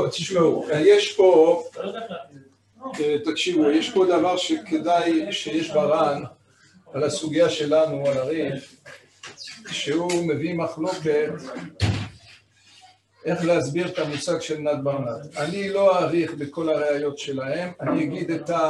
תשמעו, יש פה, תקשיבו, יש פה דבר שכדאי שיש בר"ן על הסוגיה שלנו, על הריף, שהוא מביא מחלוקת איך להסביר את המושג של נת ברנט. אני לא אעריך בכל הראיות שלהם, אני אגיד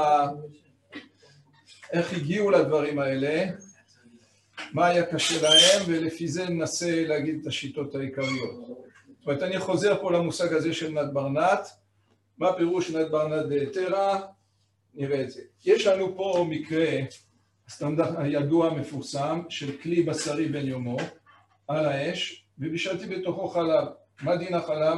איך הגיעו לדברים האלה, מה היה קשה להם, ולפי זה ננסה להגיד את השיטות העיקריות. זאת אומרת, אני חוזר פה למושג הזה של נת ברנט, מה פירוש נת ברנט דהיתרא, נראה את זה. יש לנו פה מקרה, הסטנדרט הידוע המפורסם, של כלי בשרי בן יומו, על האש, ובישלתי בתוכו חלב. מה דין החלב?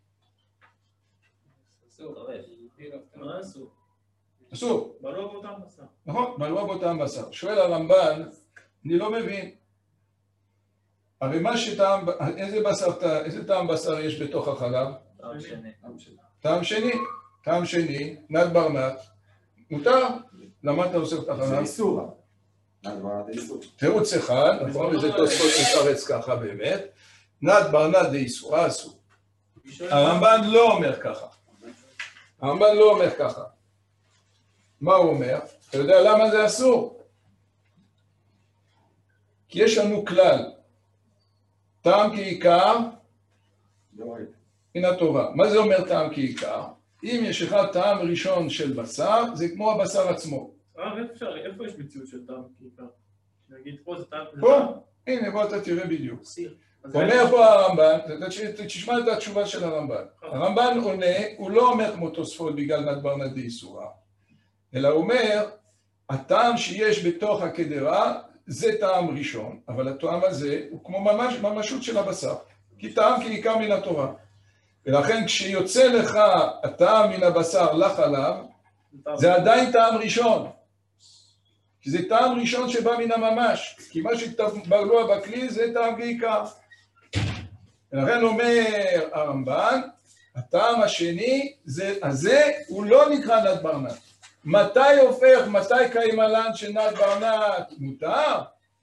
אסור. בלוע באותם בשר. נכון, בלוע באותם בשר. שואל הרמב"ן, אני לא מבין. הרי מה שטעם, איזה טעם בשר יש בתוך החלב? טעם שני. טעם שני. טעם שני, נת ברנט. מותר? למה אתה עושה את החלב? זה איסור. נת ברנט זה איסור. תירוץ אחד, נכון? וזה תוספות מתפרץ ככה באמת. נת ברנט דאיסורא אסור. הרמב"ן לא אומר ככה. הרמב"ן לא אומר ככה. מה הוא אומר? אתה יודע למה זה אסור? כי יש לנו כלל. טעם כעיקר מן התורה. מה זה אומר טעם כעיקר? אם יש אחד טעם ראשון של בשר, זה כמו הבשר עצמו. איפה יש מציאות של טעם כעיקר? נגיד פה זה טעם... פה? הנה, בוא אתה תראה בדיוק. אומר פה הרמב"ן, תשמע את התשובה של הרמב"ן. הרמב"ן עונה, הוא לא אומר כמו תוספות בגלל נת ברנט דאיסורא, אלא הוא אומר, הטעם שיש בתוך הקדרה זה טעם ראשון, אבל הטעם הזה הוא כמו ממשות של הבשר, כי טעם כעיקר מן התורה. ולכן כשיוצא לך הטעם מן הבשר לחלב, זה עדיין טעם ראשון. כי זה טעם ראשון שבא מן הממש, כי מה שבלוע בכלי זה טעם כעיקר. ולכן אומר הרמב"ן, הטעם השני, הזה הוא לא נקרא נת ברנט. מתי הופך, מתי קיימלן של נת ברנט? מותר?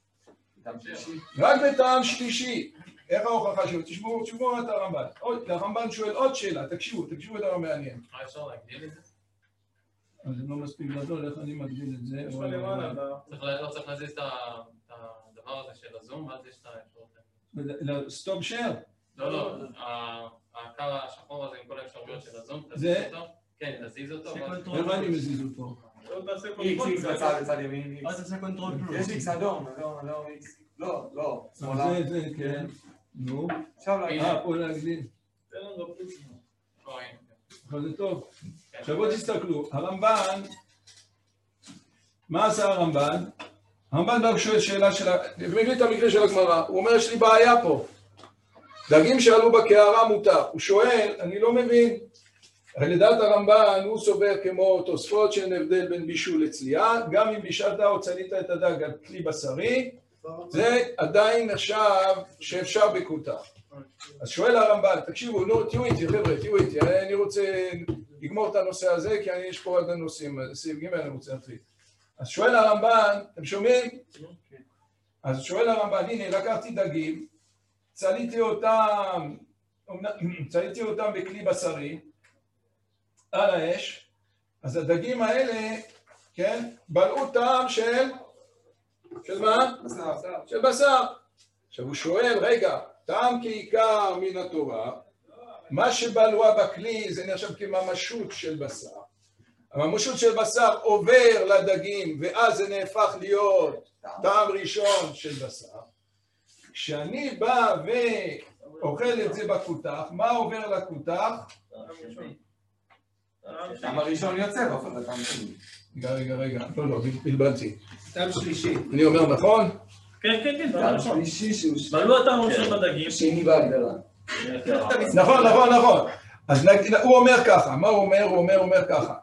רק בטעם שלישי. איך ההוכחה שלו? תשמעו את הרמב"ן. הרמב"ן שואל עוד שאלה, תקשיבו את הרמב"ן מעניין. אפשר להגדיל את זה? אז זה לא מספיק גדול, איך אני מגדיל את זה? לא צריך להזיז את הדבר הזה של הזום, ואז יש את האפשרות. סטופ שייר? לא, הקו השחור הזה עם כל האפשרויות של הזום, תזיז אותו. כן, תזיז אותו. איך אני מזיז אותו? איקס בצד ימין. יש איקס אדום, לא. זה, כן. נו. פה להגדיל. אבל זה טוב. עכשיו בואו תסתכלו, הרמב"ן, מה עשה הרמב"ן? הרמב"ן בא שואל שאלה של, מביא את המקרה של הגמרא, הוא אומר יש לי בעיה פה, דגים שעלו בקערה מותר, הוא שואל, אני לא מבין, הרי לדעת הרמב"ן הוא סובר כמו תוספות שאין הבדל בין בישול לצלייה, גם אם בישלת או צלית את הדג על כלי בשרי, זה עדיין נחשב שאפשר בקוטה. אז שואל הרמב"ן, תקשיבו, נו, תהיו איתי, חבר'ה, תהיו איתי, אני רוצה לגמור את הנושא הזה, כי יש פה עוד נושאים, סעיף ג' אני רוצה להתחיל. אז שואל הרמב"ן, אתם שומעים? אז שואל הרמב"ן, הנה, לקחתי דגים, צליתי אותם בכלי בשרי, על האש, אז הדגים האלה, כן, בלעו טעם של מה? של בשר. עכשיו הוא שואל, רגע, טעם כעיקר מן התורה, מה שבלוע בכלי זה נחשב כממשות של בשר. הממשות של בשר עובר לדגים ואז זה נהפך להיות טעם ראשון של בשר. כשאני בא ואוכל את זה בקותח, מה עובר לקותח? טעם הראשון יוצא באופן לטעם שני. רגע, לא, בלבלתי. טעם שלישי. אני אומר נכון? כן. טעם שלישי שהוא בלוע טעם ראשון בדגים. שני בהגדרה. נכון. אז הוא אומר ככה, מה הוא אומר? הוא אומר ככה,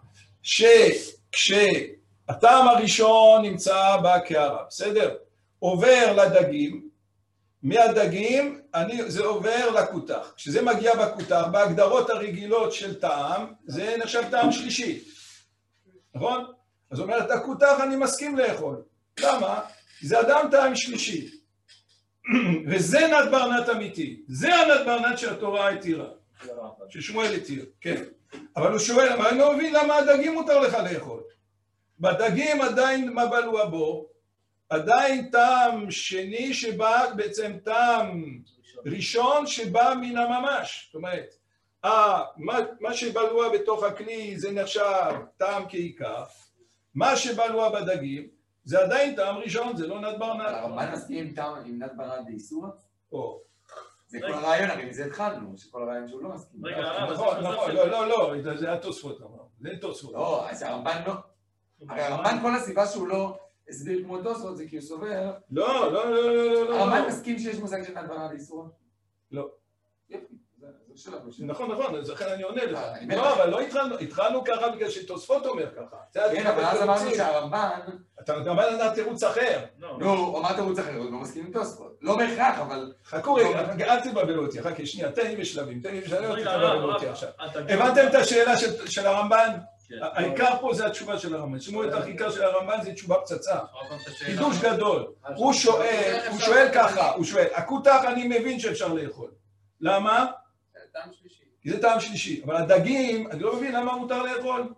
שכשהטעם הראשון נמצא בקערה, בסדר? עובר לדגים, מהדגים זה עובר לקותח. כשזה מגיע בקותח, בהגדרות הרגילות של טעם, זה נחשב טעם שלישי. נכון? אז אומרת, הקותח אני מסכים לאכול. למה? זה אדם טעם שלישי. וזה נת ברנט אמיתי. זה הנת ברנט שהתורה התירה. ששמואל התיר, כן. אבל הוא שואל, אבל אני לא מבין למה הדגים מותר לך לאכול. בדגים עדיין מה בלוע בו, עדיין טעם שני שבא, בעצם טעם ראשון שבא מן הממש. זאת אומרת, מה שבלוע בתוך הכלי זה נחשב טעם כעיקר, מה שבלוע בדגים זה עדיין טעם ראשון, זה לא נד ברנד. הרמב"ן מסכים עם נד ברנד באיסור? או. זה כל הרעיון, הרי מזה התחלנו, שכל הרעיון שהוא לא מסכים. נכון, לא, זה התוספות אמר, זה תוספות. לא, אז הרמב"ן לא. הרי הרמב"ן כל הסיבה שהוא לא הסביר כמו תוספות זה כי הוא סובר. לא. הרמב"ן מסכים שיש מושג של נד ברנד באיסור? לא. נכון, אז לכן אני עונה לך. לא, אבל לא התחלנו ככה בגלל שתוספות אומר ככה. כן, אבל אז אמרנו שהרמב"ן... אתה אמר לדעת תירוץ אחר. לא, הוא אמר תירוץ אחר, הוא לא מסכים עם תוספות. לא בהכרח, אבל... חכו רגע, אל תבלבלו אותי, חכי שנייה, תן לי בשלבים, אל תבלבלו אותי עכשיו. הבנתם את השאלה של הרמב"ן? העיקר פה זה התשובה של הרמב"ן. שימו את העיקר של הרמב"ן זה תשובה פצצה. חידוש גדול. הוא שואל ככה, הכותח אני מבין שאפשר לאכול. למה? טעם שלישי. כי זה טעם שלישי, אבל הדגים, אני לא מבין למה מותר לאכול.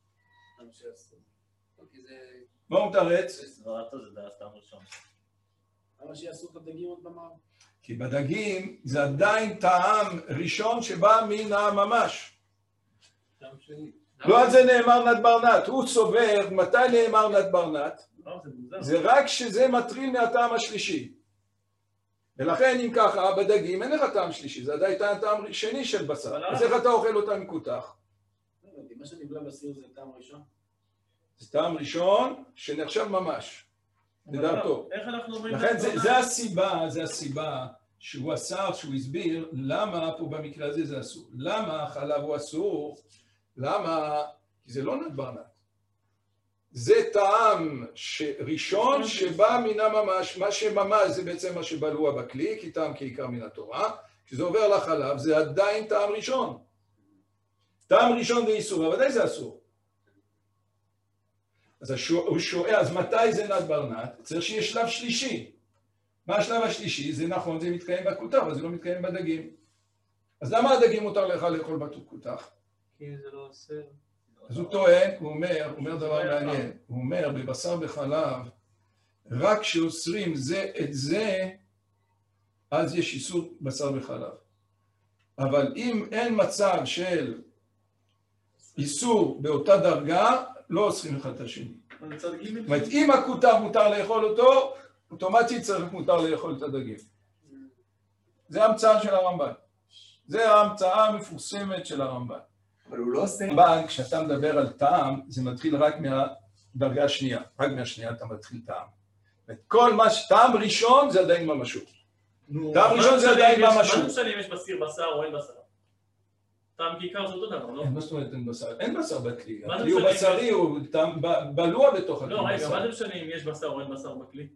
מה הוא מתרץ? סברתו זה דעת טעם ראשון. למה שיעשו את הדגים עוד פעם? כי בדגים זה עדיין טעם ראשון שבא מן הממש. לא על זה נאמר נד ברנד, הוא סובר מתי נאמר נד ברנד, זה רק שזה מטריל מהטעם השלישי. ולכן אם ככה בדגים אין לך טעם שלישי, זה עדיין טעם שני של בשר, אז איך אתה אוכל אותה מקותח? מה שנבלע בסיר זה טעם ראשון? זה טעם ראשון שנחשב ממש, לדעתו. איך אנחנו אומרים? לכן זה הסיבה שהוא אסר, שהוא הסביר למה פה במקרה הזה זה אסור. למה החלב הוא אסור? למה? כי זה לא נד ברנד. זה טעם ראשון שבא מן הממש, מה שממש זה בעצם מה שבלוע בכלי, כי טעם כעיקר מן התורה, כשזה עובר לחלב זה עדיין טעם ראשון. טעם ראשון זה איסור, אבל ודאי זה אסור. אז הוא שואל, אז מתי זה נד ברנד? צריך שיהיה שלב שלישי. מה השלב השלישי? זה נכון, זה מתקיים בכותח, אבל זה לא מתקיים בדגים. אז למה הדגים מותר לך לאכול בכותח? כי זה לא אוסר. אז הוא טוען, הוא אומר דבר מעניין, הוא אומר בבשר בחלב, רק כשאוסרים זה את זה, אז יש איסור בשר בחלב. אבל אם אין מצב של איסור באותה דרגה, לא אוסרים אחד את השני. זאת אומרת, אם הכותח מותר לאכול אותו, אוטומטית צריך מותר לאכול את הדגים. זה המצאה של הרמב"ן. זה ההמצאה המפורסמת של הרמב"ן. אבל הוא לא עושה... הרמב"ן, כשאתה מדבר על טעם, זה מתחיל רק מהדרגה השנייה. רק מהשנייה אתה מתחיל טעם. כל מה שטעם ראשון זה עדיין ממשות. טעם ראשון זה עדיין ממשות. מה משנה אם יש בסיר בשר או אין בשר? טעם כעיקר זה אותו דבר, לא? מה זאת אומרת אין בשר? אין בשר בכלי. הכלי הוא בשרי, הוא בלוע בתוך הכלי. לא, רגע, מה זה משנה אם יש בשר או אין בשר בכלי?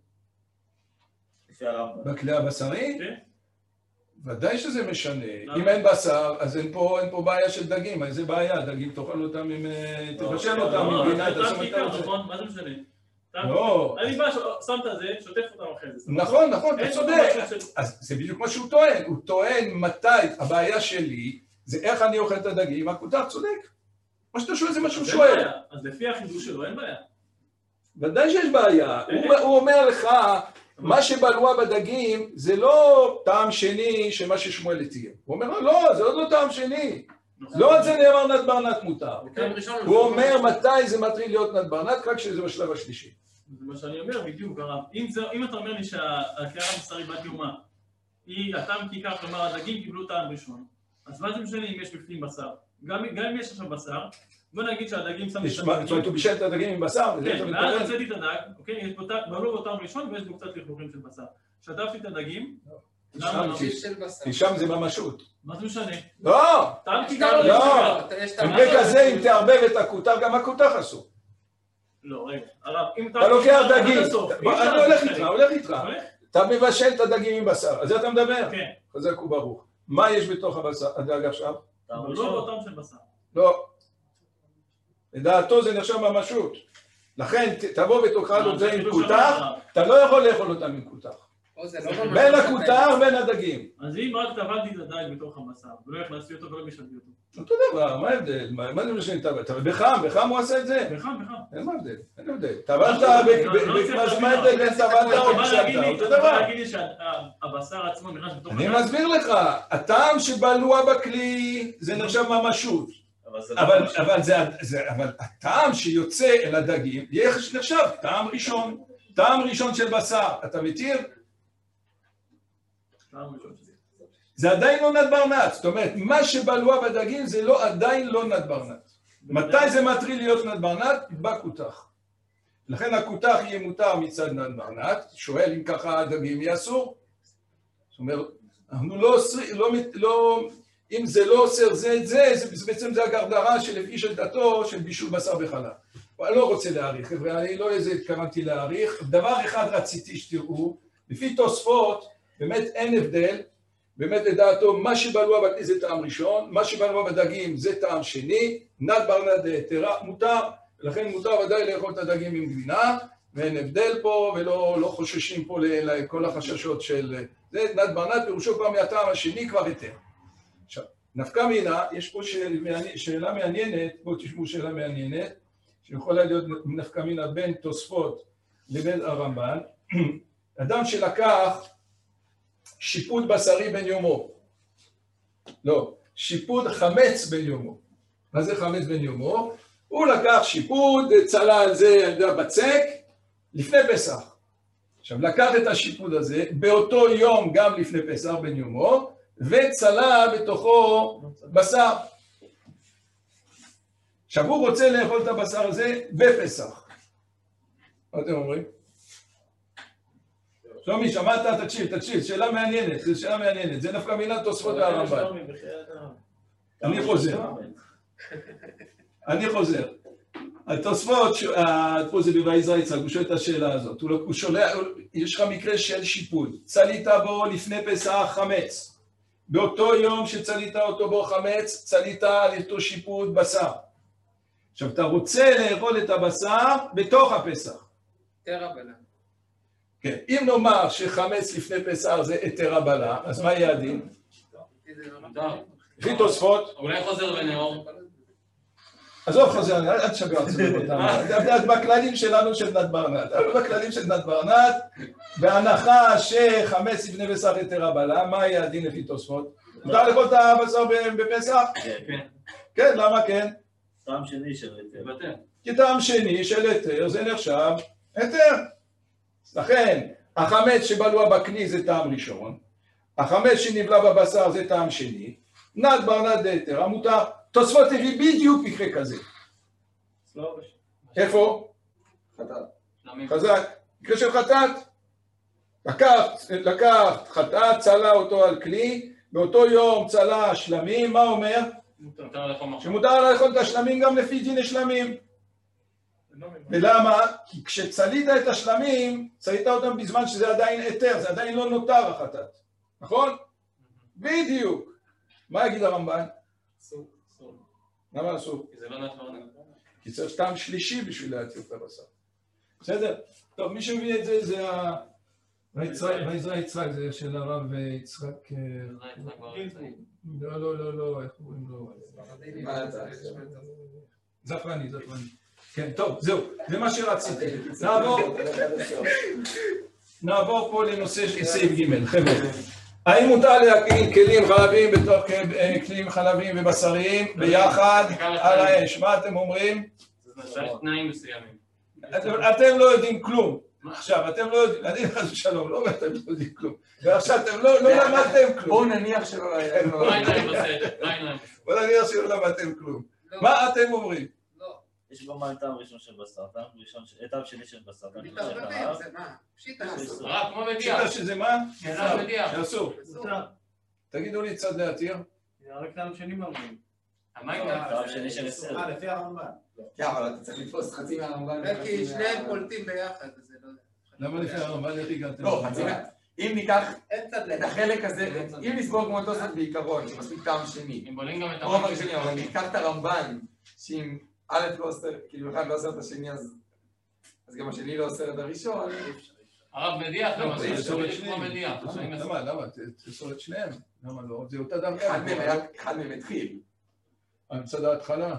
בכלי הבשרי? כן. ודאי שזה משנה. אם אין בשר, אז אין פה בעיה של דגים. איזה בעיה? דגים תאכל אותם עם... תבשל אותם עם גינה. טעם כעיקר, נכון? מה זה משנה? לא. אני בא, שמת את זה, שוטף אותם אחרי זה. נכון, אתה צודק. אז זה בדיוק מה שהוא טוען. הוא טוען מתי הבעיה שלי זה איך אני אוכל את הדגים. הכותח צודק. מה שאתה שואל זה מה שהוא שואל. אז לפי החידוש שלו אין בעיה. ודאי שיש בעיה. הוא אומר לך, מה שבלוע בדגים זה לא טעם שני שמה ששמואל התיר. הוא אומר, לא, זה עוד לא טעם שני. לא על זה נאמר נד ברנד מותר. הוא אומר מתי זה מתחיל להיות נד ברנד, רק שזה בשלב השלישי. זה מה שאני אומר בדיוק, הרב. אם אתה אומר לי שהקערה המסרי בת יומה היא הטעם כעיקר, כלומר הדגים קיבלו טעם ראשון, אז מה זה משנה אם יש בפנים בשר? גם אם יש עכשיו בשר, בוא נגיד שהדגים שמים את הדגים. זאת אומרת, הוא בישל את הדגים עם בשר? כן, ואז הוצאתי את הדג, אוקיי? יש פה בלוע בטעם ראשון ויש בו קצת לכלוכים של בשר. שטפתי את הדגים, כי שם זה ממשות. מה זה משנה? לא! טעם כעיקר לא! במקרה כזה, אם תערבב את הכותח, גם הכותח אסור. לא, רגע. הרב, אם אתה לוקח דגים, אני הולך איתך. אתה מבשל את הדגים עם בשר, על זה אתה מדבר? כן. חזק וברוך. מה יש בתוך הדג עכשיו? בלוע בטעם של בשר. לא. לדעתו זה נחשב ממשות. לכן תבוא ותאכל את זה עם כותח, אתה לא יכול לאכול אותם עם כותח. בין הכותר ובין הדגים. אז אם רק טבלתי את הדג בתוך הבשר, ולא הכנסתי אותו ולא משלתי אותו. אותו דבר, מה ההבדל? מה זה משנה טבל? בחם הוא עשה את זה? בחם. אין מה הבדל, אין הבדל. טבלת, מה ההבדל בין טבלת או משלת? אותו דבר. אתה בא להגיד לי שהבשר עצמו נכנס בתוך הדג? אני מסביר לך, הטעם שבלוע בכלי זה נחשב ממשות. אבל הטעם שיוצא אל הדגים נחשב טעם ראשון. טעם ראשון של בשר, אתה מתיר? זה עדיין לא נדברנט, זאת אומרת, מה שבלוע בדגים זה עדיין לא נדברנט. מתי זה מתחיל להיות נדברנט? בכותח. לכן הכותח יהיה מותר מצד נדברנט, שואל אם ככה הדגים יהיה אסור. זאת אומרת, אנחנו אם זה לא אוסר זה את זה, בעצם זה הגרדרה שלפי של דתו של בישול בשר בחלב. אני לא רוצה להאריך, חבר'ה, אני לא התכוונתי להאריך. דבר אחד רציתי שתראו, לפי תוספות, באמת אין הבדל, באמת לדעתו, מה שבלוע בכלי זה טעם ראשון, מה שבלוע בדגים זה טעם שני, נדברנט דהיתרא מותר, ולכן מותר ודאי לאכול את הדגים עם גבינה, ואין הבדל פה, ולא חוששים פה לכל החששות של זה, נדברנט פירושו כבר מהטעם השני כבר היתר. עכשיו, נפקא מינה, יש פה שאלה מעניינת, בואו תשמעו שאלה מעניינת, שיכולה להיות נפקא מינה בין תוספות לבין הרמב"ן, אדם שלקח שיפוד בשרי בן יומו, לא, שיפוד חמץ בן יומו. מה זה חמץ בן יומו? הוא לקח שיפוד, צלה על זה בצק, לפני פסח. עכשיו, לקח את השיפוד הזה, באותו יום גם לפני פסח בן יומו, וצלה בתוכו בשר. עכשיו, הוא רוצה לאכול את הבשר הזה בפסח. מה אתם אומרים? שלומי, שמעת? תקשיב, שאלה מעניינת, זו שאלה מעניינת, זה נפקא מינה תוספות והרמב"ן. אני חוזר. התוספות, פה זה בויזרא יצחק, הוא שואל את השאלה הזאת, הוא שולח, יש לך מקרה של שיפוד, צלית בו לפני פסח חמץ, באותו יום שצלית אותו בו חמץ, צלית על אותו שיפוד בשר. עכשיו, אתה רוצה לאכול את הבשר בתוך הפסח. היתר הבלה. כן, אם נאמר שחמץ לפני פסח זה היתר הבלה, אז מה יהיה הדין? לפי תוספות. אולי חוזר ונאור. עזוב חוזר, אל תשגע אותם. בכללים שלנו של נדברנט. בכללים של נדברנט, בהנחה שחמץ לפני פסח היתר הבלה, מה יהיה הדין לפי תוספות? מותר לאכול את הבשר בפסח? כן. כן, למה כן? טעם שני של היתר. כי טעם שני של היתר זה נחשב היתר. לכן, החמץ שבלוע בכלי זה טעם ראשון, החמץ שנבלע בבשר זה טעם שני, נדברנט דהיתרא מותר. תוספות הביא בדיוק מקרה כזה. איפה? חזק. מקרה של חטאת. לקחת חטאת, צלה אותו על כלי, באותו יום צלה שלמים, מה אומר? שמותר לאכול את השלמים גם לפי דין שלמים. ולמה? כי כשצלית את השלמים, צלית אותם בזמן שזה עדיין היתר, זה עדיין לא נותר החטאת. נכון? בדיוק. מה יגיד הרמב"ן? אסור. למה אסור? כי זה לא נדברנט. כי צריך טעם שלישי בשביל להתיר את הבשר. בסדר? טוב, מי שמביא את זה, זה ויזרע יצחק, זה של הרב יצחק... לא, איך קוראים לו? זפרני. כן, טוב, זהו, זה מה שרציתי. נעבור פה לנושא של סעיף ג', חבר'ה. האם מותר להקים כלים חלביים בתוך כלים חלביים ובשריים ביחד על האש? מה אתם אומרים? זה תנאים מסוימים. אתם לא יודעים כלום. עכשיו, אתם לא יודעים, אני חס ושלום, לא אתם לא יודעים כלום. ועכשיו אתם לא למדתם כלום. בואו נניח שלא... בואו נניח שלא למדתם כלום. מה אתם אומרים? יש במה טעם ראשון של בשר, טעם שני של בשר. מתערבבים, זה מה? פשיטה. כמו מדיח. פשיטה שזה מה? מדיח. שאסור. תגידו לי צד להתיר. רק טעם שני מרבים. טעם שני של היתר. לפי הרמב"ן. כן, אבל אתה צריך לתפוס חצי מהרמב"ן. כי שניהם קולטים ביחד, זה לא... למה לפי הרמב"ן? איך הגעתם? לא, חצי מה... אם ניקח את החלק הזה, אם נסבור כמו תוספות בעיקרון, שמספיק טעם שני, הם בולים גם את או אמר שני, אבל ניקח את הרמב"ן, שאם א' לא עושה, כאילו אחד לא עושה את השני, אז גם השני לא עושה את הראשון, הרב מדיח, לא, למשל, תאסור את זה כמו שניהם. מדיח. למה? תאסור את שניהם. למה לא? זה אותה דרגה. אחד מהם התחיל. מצד ההתחלה.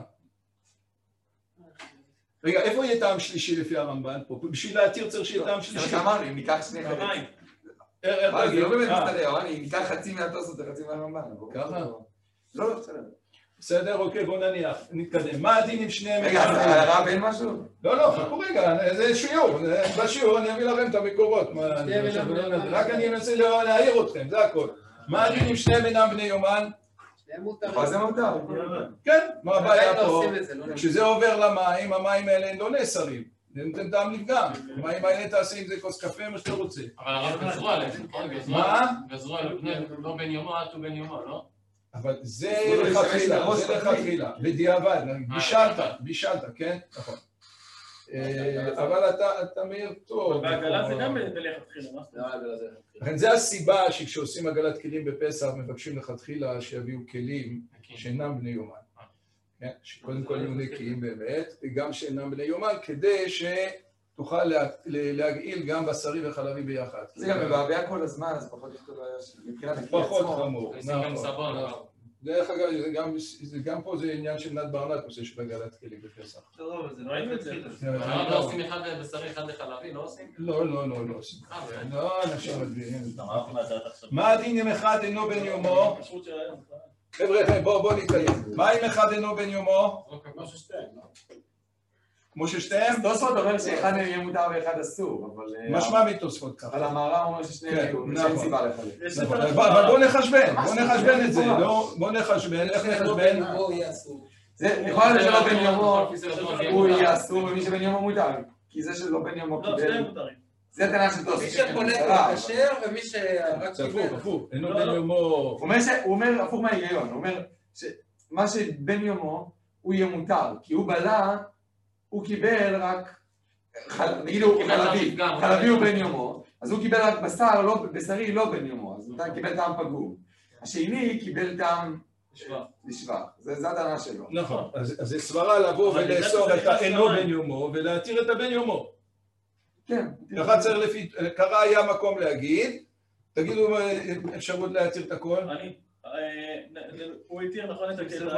רגע, איפה יהיה טעם שלישי לפי הרמב"ן פה? בשביל להתיר צריך שיהיה טעם שלישי. זה מה שאמרנו, אם ניקח שני חלק. זה לא באמת מסתדר, אם ניקח חצי מהתוספות וחצי מהרמב"ן. ככה? לא, בסדר. בסדר, אוקיי, בואו נניח, נתקדם. מה הדין עם שניהם? רגע, הרב אין משהו? לא, חכו רגע, זה שיעור. בשיעור אני אביא לכם את המקורות. רק אני אנסה להעיר אתכם, זה הכל. מה הדין עם שניהם אינם בני יומן? אבל זה מותר. כן, מה הבעיה פה? כשזה עובר למים, המים האלה הם לא נאסרים. זה נותן טעם לפגם. המים האלה תעשה עם זה כוס קפה, מה שאתה רוצה. אבל הרב גזרו עליהם, נכון? מה? גזרו עליהם, לא בן יומו, עד הוא בן יומו, לא? אבל זה לכתחילה, בדיעבד, בישלת, כן? נכון. אבל אתה מעיר טוב. והגלה זה גם בלכתחילה, מה זאת אומרת? לכן זה הסיבה שכשעושים עגלת כלים בפסח מבקשים לכתחילה שיביאו כלים שאינם בני יומן. שקודם כל יהיו נקיים באמת, וגם שאינם בני יומן, כדי שתוכל להגעיל גם בשרי וחלבי ביחד. זה גם מבעבע כל הזמן, אז פחות יכתוב מבחינת הכלי עצמו. פחות חמור. גם סבון. דרך אגב, גם פה זה עניין של נת ברנת, עושה של עגלת כלים בפסח. לא, זה לא ראינו את זה. הרב לא עושים אחד בשרי, אחד לחלבי, לא עושים? לא עושים. לא, אנשים מדבירים. אמרתי מה זה עכשיו. מה הדין אם אחד אינו בן יומו? חבר'ה, בואו נתקיים. מה אם אחד אינו בן יומו? כמו ששתיהם? תוספות אומר שאחד מהם יהיה מותר ואחד אסור, אבל... משמע מתוספות ככה. אבל המהר"ם אומר ששניהם יהיו, שאין סיבה לחלק. אבל בואו נחשבן את זה, לא? בואו נחשבן, איך נחשבן? יכול להיות שלא בן יומו, הוא יהיה אסור, ומי שבן יומו מותר. כי זה שלא בן יומו קיבל... זה טענה של תוספות. מי שקולט הוא כשר ומי שרק קיבל. הפוך, אינו בן יומו... הוא אומר הפוך מההיגיון, הוא אומר שמה שבן יומו הוא יהיה מותר, כי הוא בלע, הוא קיבל רק, נגיד הוא חלבי הוא בן יומו, אז הוא קיבל רק בשרי לא בן יומו, אז הוא קיבל טעם פגום. השני קיבל טעם לשבח, זה הטענה שלו. נכון, אז זה סברה לבוא ולאסור את האינו בן יומו ולהתיר את הבן יומו. כן. ככה היה מקום להגיד, תגידו אפשרות להתיר את הכל. הוא התיר נכון את הקטע.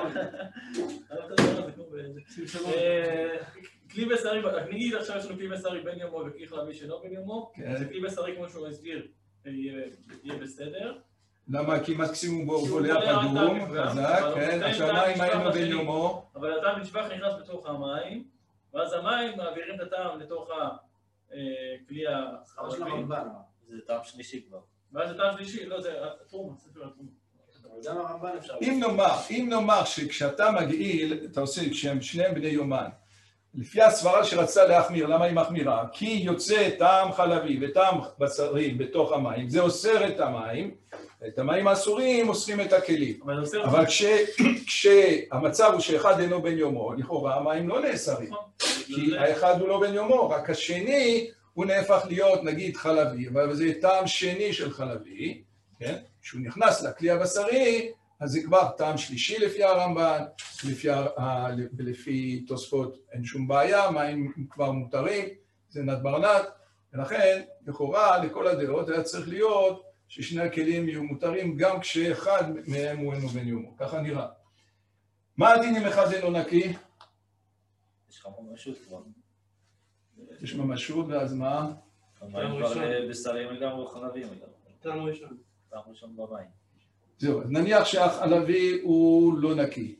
כלי בשרי, נגיד עכשיו יש לנו כלי בשרי בן יומו וכלי חלבי שאינו בן יומו, אז כלי בשרי כמו שהוא הסביר יהיה בסדר. למה? כי מקסימום בו בולע פגום, חזק, כן, עכשיו מים היינו בן יומו. אבל הטעם נשפך נכנס בתוך המים, ואז המים מעבירים את הטעם לתוך הכלי החלבי. זה טעם שלישי כבר. ואז זה טעם שלישי, לא, זה התרומה, ספר התרומה. גם הרמב"ן אפשר. אם נאמר שכשאתה מגעיל, אתה עושה, כשהם שניהם בני יומן, לפי הסברה שרצה להחמיר, למה היא מחמירה? כי יוצא טעם חלבי וטעם בשרי בתוך המים, זה אוסר את המים, את המים האסורים אוסרים את הכלים. אבל כשהמצב הוא שאחד אינו בן יומו, לכאורה המים לא נאסרים. כי האחד הוא לא בן יומו, רק השני הוא נהפך להיות נגיד חלבי, וזה טעם שני של חלבי, כן? כשהוא נכנס לכלי הבשרי, אז זה כבר טעם שלישי לפי הרמב"ן, לפי תוספות אין שום בעיה, מים כבר מותרים, זה נת ברנת, ולכן לכאורה לכל הדעות היה צריך להיות ששני הכלים יהיו מותרים גם כשאחד מהם הוא אינו בן יומו, ככה נראה. מה הדין אם אחד אינו נקי? יש לך ממשות כבר. יש ממשות, ואז מה? המים כבר בשרים לגמרי חלבים. טעם ראשון. טעם ראשון במים. זהו, נניח שהחלבי הוא לא נקי,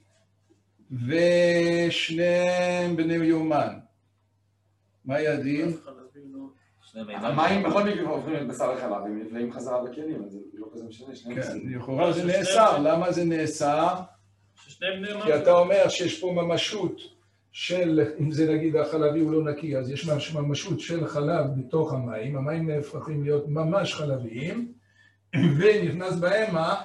ושניהם בני יומן. מה יהיה הדין? המים בכל מקרה עוברים את בשר החלב, הם נפלאים חזרה בכלים, אז זה לא כזה משנה, שניהם כן, לכאורה זה נאסר. למה זה נאסר? כי אתה אומר שיש פה ממשות של, אם זה נגיד החלבי הוא לא נקי, אז יש ממשות של חלב בתוך המים, המים נהפכים להיות ממש חלביים, ונכנס בהם מה?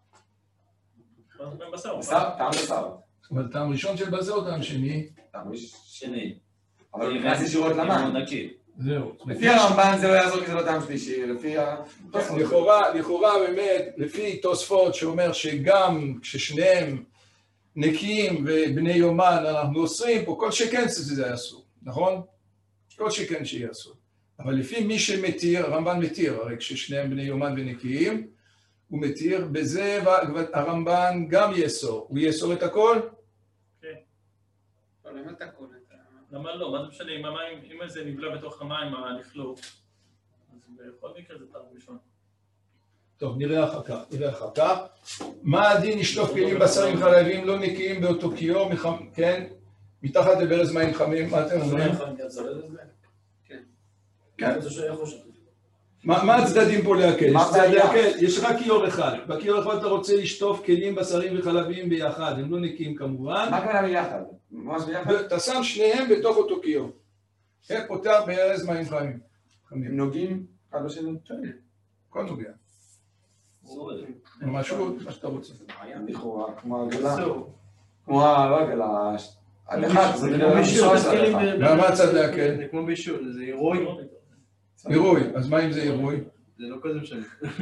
בשר, טעם בשר. אבל טעם ראשון של בשר או טעם שני? טעם שני. אבל הוא נכנס ישירות למים. זהו. לפי הרמב"ן זה לא יעזור כי זה לא טעם שלישי, לפי לכאורה באמת, לפי תוספות שאומר שגם כששניהם נקיים ובני יומן אנחנו אוסרים פה, כל שכן זה אסור, נכון? כל שכן שיהיה אסור. אבל לפי מי שמתיר, הרמב"ן מתיר, הרי כששניהם בני יומן ונקיים, הוא מתיר, בזה הרמב"ן גם יאסור. הוא יאסור את הכל? כן. למה את הכל? למה לא? מה זה משנה, אם זה נבלע בתוך המים, הלכלוך, אז בכל מקרה זה טעם ראשון. טוב, נראה אחר כך. מה הדין לשטוף כלים בשרים חלבים לא נקיים באותו כיור, כן? מתחת לברז מים חמים, מה אתם אומרים? כן. מה הצדדים פה להקל? יש רק כיור אחד. בכיור אחד אתה רוצה לשטוף כלים בשרים וחלבים ביחד, הם לא נקיים כמובן. מה קרה ביחד? ממש ביחד? אתה שם שניהם בתוך אותו כיור. כן, פותח ברז מים חמים. הם נוגעים אחד בשני? הכל נוגע. משהו, מה שאתה רוצה. היה לכאורה, כמו עגלה. כמו לא עגלה. עד אחד, זה מה הצד להקל? זה כמו בישול, זה עירוי. עירוי, אז מה אם זה עירוי? זה לא כזה משנה.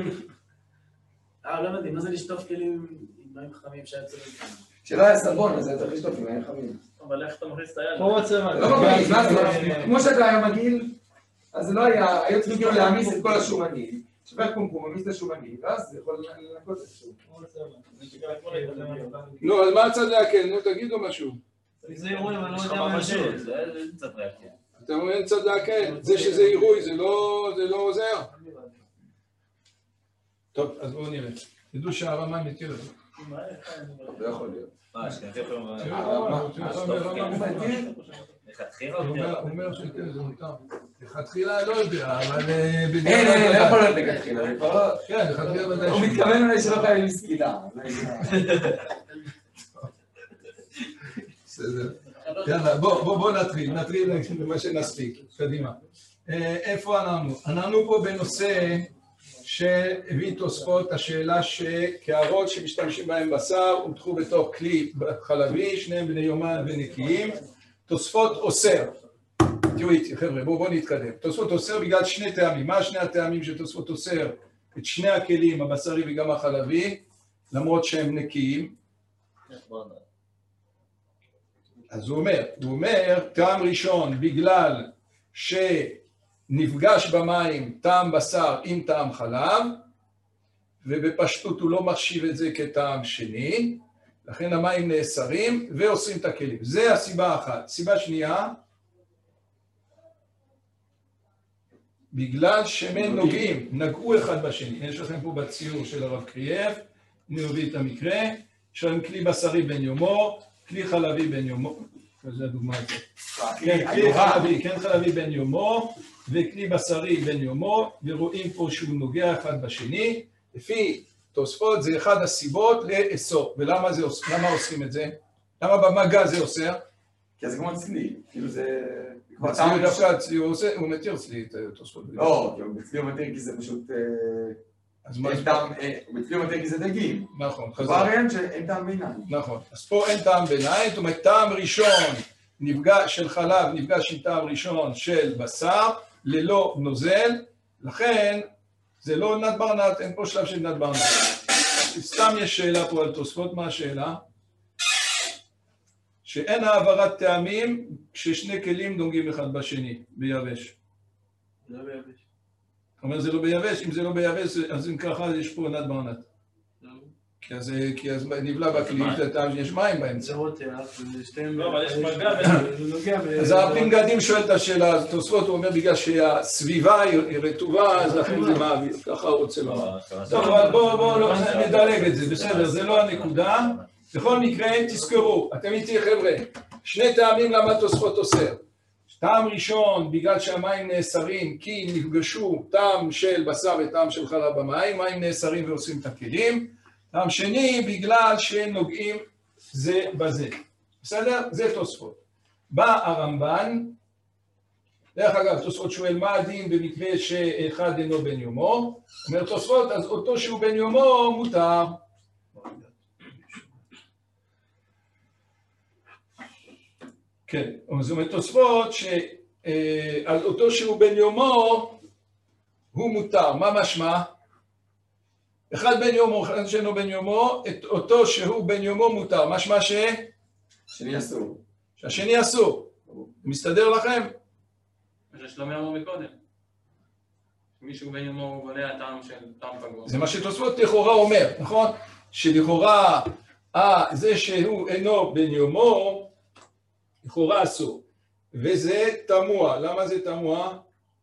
לא מדהים, מה זה לשטוף כלים עם מים חמים שהיה צריך? שלא היה סבון, אז היה צריך לשטוף עם מים חמים. אבל איך אתה מכניס את היד? לא מגעיל, כמו שאתה היה מגעיל, אז זה לא היה, היו צריכים כאילו להעמיס את כל השומנים, שפך קומקום, להעמיס את השומנים, ואז זה יכול לנקות את השום. לא, אז מה הצד להקל? נו, תגידו משהו. זה עירוי, אבל לא יודע מה זה. זה קצת להקל. אתה אומר אין צד להקל, זה שזה עירוי, זה לא עוזר. טוב, אז בואו נראה. תדעו שהרמב"ן מתיר את זה. לא יכול להיות. לכתחילה הוא אומר שכן, זה מותר. לכתחילה לא יודע, אבל... אין, לא יכול להיות לכתחילה. כן, לכתחילה ודאי. הוא מתכוון אולי שלא חייבים סקילה. בסדר. יאללה, בוא נתחיל במה שנספיק. קדימה. איפה אנחנו? אנחנו פה בנושא שהביא תוספות השאלה שקערות שמשתמשים בהם בשר הותחו בתוך כלי חלבי, שניהם בני יומן ונקיים. תוספות אוסר. תראו איתי, חבר'ה, בואו נתקדם. תוספות אוסר בגלל שני טעמים. מה שני הטעמים שתוספות אוסר? את שני הכלים, הבשרי וגם החלבי, למרות שהם נקיים. אז הוא אומר, טעם ראשון, בגלל שנפגש במים טעם בשר עם טעם חלב, ובפשטות הוא לא מחשיב את זה כטעם שני, לכן המים נאסרים ועושים את הכלים. זה הסיבה אחת. סיבה שנייה, בגלל שמן נוגעים, נגעו אחד בשני. יש לכם פה בציור של הרב קריאף, אני מביא את המקרה, יש להם כלי בשרי בן יומו, כלי חלבי בן יומו, זו הדוגמה הזאת. כן, כלי חלבי בן יומו, וכלי בשרי בן יומו, ורואים פה שהוא נוגע אחד בשני. לפי תוספות זה אחד הסיבות לאסור. ולמה עושים את זה? למה במגע זה אוסר? כי זה כמו צלי, כאילו זה... בצלי דווקא הצלי הוא מתיר צלי את תוספות. לא, בצלי הוא מתיר כי זה פשוט... בצלי הוא מתיר כי זה דגים. נכון. כבר אין שאין טעם ביניים. נכון. אז פה אין טעם ביניים, זאת אומרת טעם ראשון של חלב נפגש עם טעם ראשון של בשר, ללא נוזל, לכן זה לא נת ברנת, אין פה שלב של נת ברנת. סתם יש שאלה פה על תוספות, מה השאלה? שאין העברת טעמים כששני כלים דונגים אחד בשני, ביבש. זה לא ביבש. זאת אומרת, זה לא ביבש, אם זה לא ביבש, אז אם ככה יש פה נת ברנת. כי אז נבלע בכלי, יש מים באמצע. זה רותח, וזה שתיים... לא, אבל יש מגע אז הפינגדים שואל את השאלה, אז תוספות הוא אומר בגלל שהסביבה היא רטובה, אז לכן זה מעביר, ככה הוא רוצה לומר. טוב, אבל בואו נדלג את זה, בסדר, זה לא הנקודה. בכל מקרה, תזכרו, אתם איתי חבר'ה, שני טעמים למה תוספות אוסר. טעם ראשון, בגלל שהמים נאסרים, כי נפגשו טעם של בשר וטעם של חלב במים, מים נאסרים ועושים את הכלים. טעם שני, בגלל שהם נוגעים זה בזה. בסדר? זה תוספות. בא הרמב"ן, דרך אגב, תוספות שואל מה הדין במקרה שאחד אינו בן יומו, אומר תוספות, אז אותו שהוא בן יומו מותר. כן, זאת אומרת תוספות שעל אותו שהוא בן יומו הוא מותר. מה משמע? אחד בן יומו, אחד שאינו בן יומו, את אותו שהוא בן יומו מותר. משמע שני אסור. שהשני אסור. מסתדר לכם? מה ששלומי אמרו מקודם. מישהו בן יומו הוא בונה הטעם של טעם פגום. זה מה שתוספות לכאורה אומר, נכון? שלכאורה זה שהוא אינו בן יומו, לכאורה אסור. וזה תמוה. למה זה תמוה?